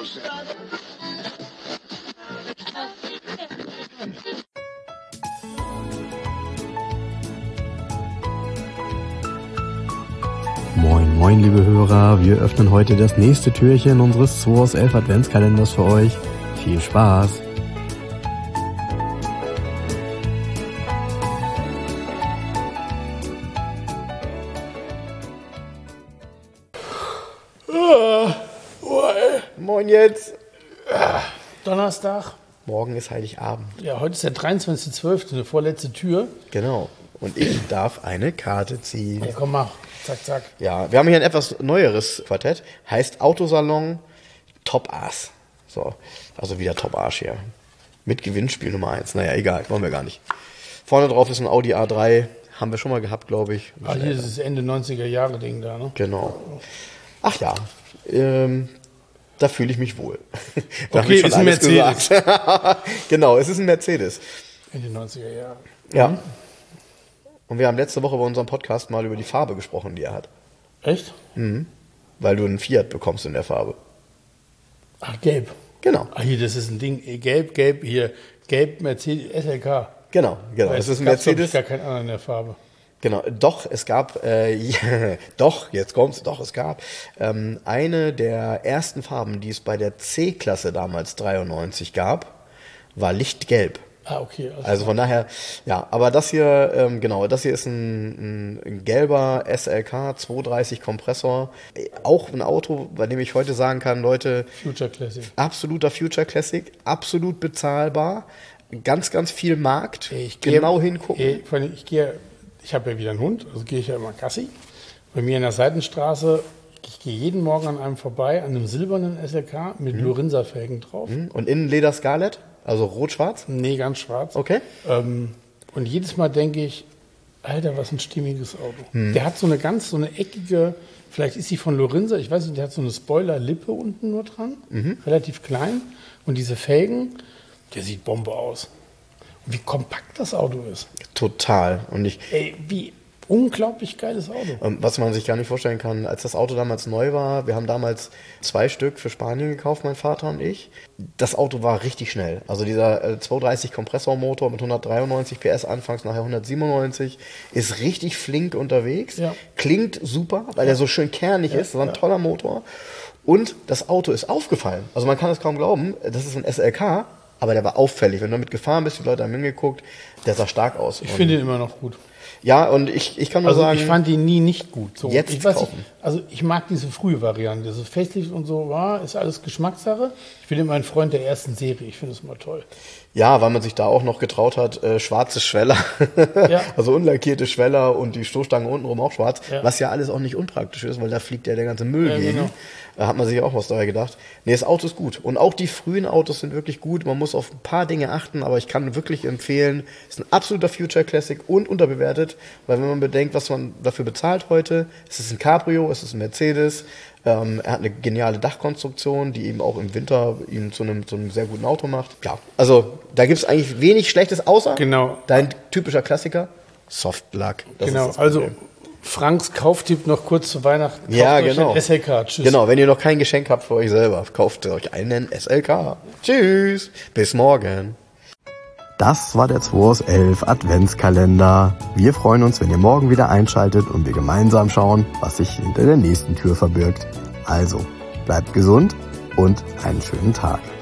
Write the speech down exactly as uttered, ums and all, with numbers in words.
Moin, moin, liebe Hörer. Wir öffnen heute das nächste Türchen unseres zwei aus elf Adventskalenders für euch. Viel Spaß! Moin jetzt. Donnerstag. Morgen ist Heiligabend. Ja, heute ist der dreiundzwanzigster zwölfte, eine vorletzte Tür. Genau. Und ich darf eine Karte ziehen. Ja, komm, mach. Zack, zack. Ja, wir haben hier ein etwas neueres Quartett. Heißt Autosalon Top Ass. So, also wieder Top Arsch hier. Mit Gewinnspiel Nummer eins. Naja, egal, wollen wir gar nicht. Vorne drauf ist ein Audi A drei. Haben wir schon mal gehabt, glaube ich. Ah, hier ist das Ende neunziger Jahre Ding da, ne? Genau. Ach ja, ähm, da fühle ich mich wohl. Da Okay, ist ein Mercedes. Genau, es ist ein Mercedes. Ende neunziger Jahre. Ja. Mhm. Und wir haben letzte Woche bei unserem Podcast mal über die Farbe gesprochen, die er hat. Echt? Mhm. Weil du einen Fiat bekommst in der Farbe. Ach, gelb. Genau. Ach, hier, das ist ein Ding. Gelb, gelb, hier. Gelb, Mercedes, S L K. Genau, genau. Weil Es ist ein gab, Mercedes. gar keinen anderen in der Farbe. Genau, doch, es gab, äh, doch, jetzt kommt's, doch, es gab ähm, eine der ersten Farben, die es bei der C-Klasse damals dreiundneunzig gab, war Lichtgelb. Ah, okay. Also, Also von daher, ja, aber das hier, ähm, genau, das hier ist ein, ein, ein gelber S L K zweihundertdreißig Kompressor. Auch ein Auto, bei dem ich heute sagen kann, Leute, Future Classic. Absoluter Future Classic, absolut bezahlbar, ganz, ganz viel Markt, Ich genau gehe, hingucken. Ich, ich gehe, ich habe ja wieder einen Hund, also gehe ich ja immer Gassi. Bei mir in der Seitenstraße, ich gehe jeden Morgen an einem vorbei, an einem silbernen S L K mit mhm. Lorenza-Felgen drauf. Und innen Leder Scarlett? Also rot-schwarz? Nee, ganz schwarz. Okay. Ähm, und jedes Mal denke ich, Alter, was ein stimmiges Auto. Hm. Der hat so eine ganz, so eine eckige, vielleicht ist sie von Lorenza, ich weiß nicht, der hat so eine Spoiler-Lippe unten nur dran, mhm. relativ klein. Und diese Felgen, der sieht Bombe aus. Und wie kompakt das Auto ist. Total. Und ich, Ey, wie unglaublich geiles Auto. Was man sich gar nicht vorstellen kann, als das Auto damals neu war, wir haben damals zwei Stück für Spanien gekauft, mein Vater und ich. Das Auto war richtig schnell. Also dieser äh, zweihundertdreißig Kompressormotor mit hundertdreiundneunzig P S anfangs, nachher hundertsiebenundneunzig, ist richtig flink unterwegs. Ja. Klingt super, weil der so schön kernig ja, ist. Das war ein ja. toller Motor. Und das Auto ist aufgefallen. Also man kann es kaum glauben, das ist ein S L K, aber der war auffällig. Wenn du damit gefahren bist, die Leute haben hingeguckt, der sah stark aus. Ich finde ihn immer noch gut. Ja, und ich, ich kann nur also sagen... ich fand ihn nie nicht gut. So, jetzt ich weiß kaufen. Nicht, also ich mag diese frühe Variante. So Facelift und so, ja, ist alles Geschmackssache. Ich bin immer ein Freund der ersten Serie. Ich finde es immer toll. Ja, weil man sich da auch noch getraut hat, äh, schwarze Schweller, ja. also unlackierte Schweller und die Stoßstange untenrum auch schwarz, ja. was ja alles auch nicht unpraktisch ist, weil da fliegt ja der ganze Müll ja, gegen. Genau. Da hat man sich auch was dabei gedacht. Nee, das Auto ist gut. Und auch die frühen Autos sind wirklich gut. Man muss auf ein paar Dinge achten, aber ich kann wirklich empfehlen, ist ein absoluter Future Classic und unterbewertet, weil wenn man bedenkt, was man dafür bezahlt heute, es ist ein Cabrio, es ist ein Mercedes, ähm, er hat eine geniale Dachkonstruktion, die eben auch im Winter ihn zu einem, zu einem sehr guten Auto macht. Ja, also da gibt es eigentlich wenig Schlechtes, außer genau. dein typischer Klassiker, Softplug. Genau, also Franks Kauftipp noch kurz zu Weihnachten. Kauft ja, euch genau. einen S L K. Tschüss. Genau, wenn ihr noch kein Geschenk habt für euch selber, kauft euch einen S L K. Tschüss, bis morgen. Das war der zwei aus elf Adventskalender. Wir freuen uns, wenn ihr morgen wieder einschaltet und wir gemeinsam schauen, was sich hinter der nächsten Tür verbirgt. Also, bleibt gesund und einen schönen Tag.